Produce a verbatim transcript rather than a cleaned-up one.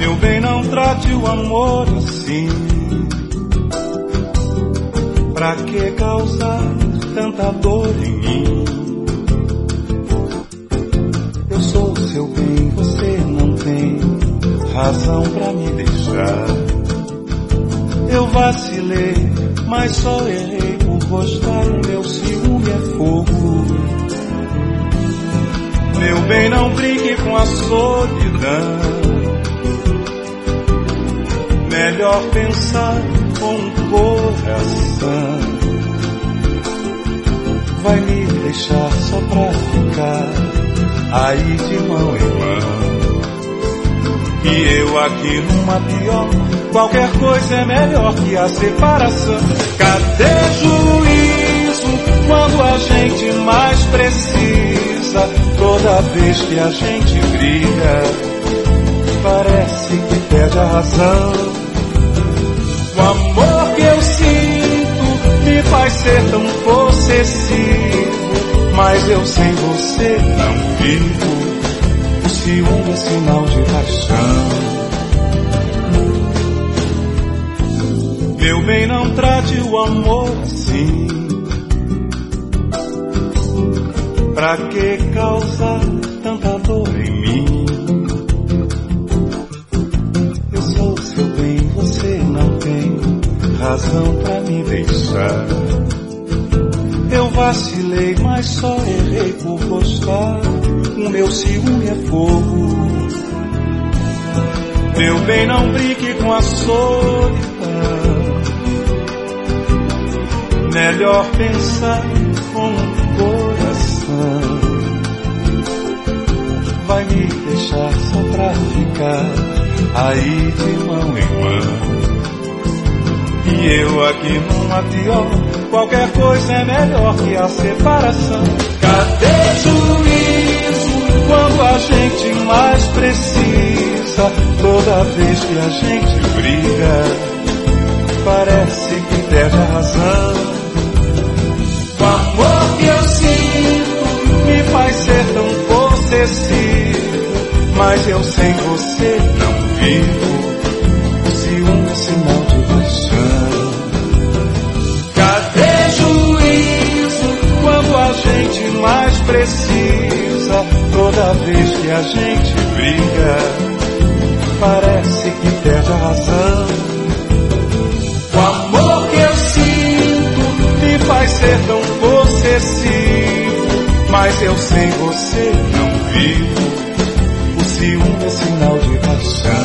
Meu bem, não trate o amor assim. Pra que causar tanta dor em mim? Eu sou seu bem, você não tem razão pra me deixar. Eu vacilei, mas só errei por gostar. O meu ciúme é fogo. Meu bem, não brinque com a solidão. Melhor pensar com o coração. Vai me deixar só pra ficar aí de mão em mão. E eu aqui numa pior. Qualquer coisa é melhor que a separação. Cadê juízo quando a gente mais precisa? Toda vez que a gente briga, parece que perde a razão. O amor que eu sinto me faz ser tão possessivo, mas eu sem você não vivo. O ciúme é sinal de paixão. Meu bem, não trate o amor assim. Pra que causar tanta dor em mim? Eu sou seu bem, você não tem razão pra me deixar. Eu vacilei, mas só errei por gostar. O meu ciúme é fogo. Meu bem, não brinque com a solidão. Melhor pensar com o coração. Vai me deixar só pra ficar aí de mão em mão. E eu aqui numa pior. Qualquer coisa é melhor que a separação. Cadê juízo quando a gente mais precisa? Toda vez que a gente briga, parece que perde a razão. O amor que eu sinto me faz ser tão possessivo, mas eu sem você não vivo. O ciúme é sinal de paixão. Cadê juízo quando a gente mais precisa? Toda vez que a gente briga, parece que perde a razão. O amor que eu sinto me faz ser tão possessivo, mas eu sem você não vivo. O ciúme é sinal de paixão.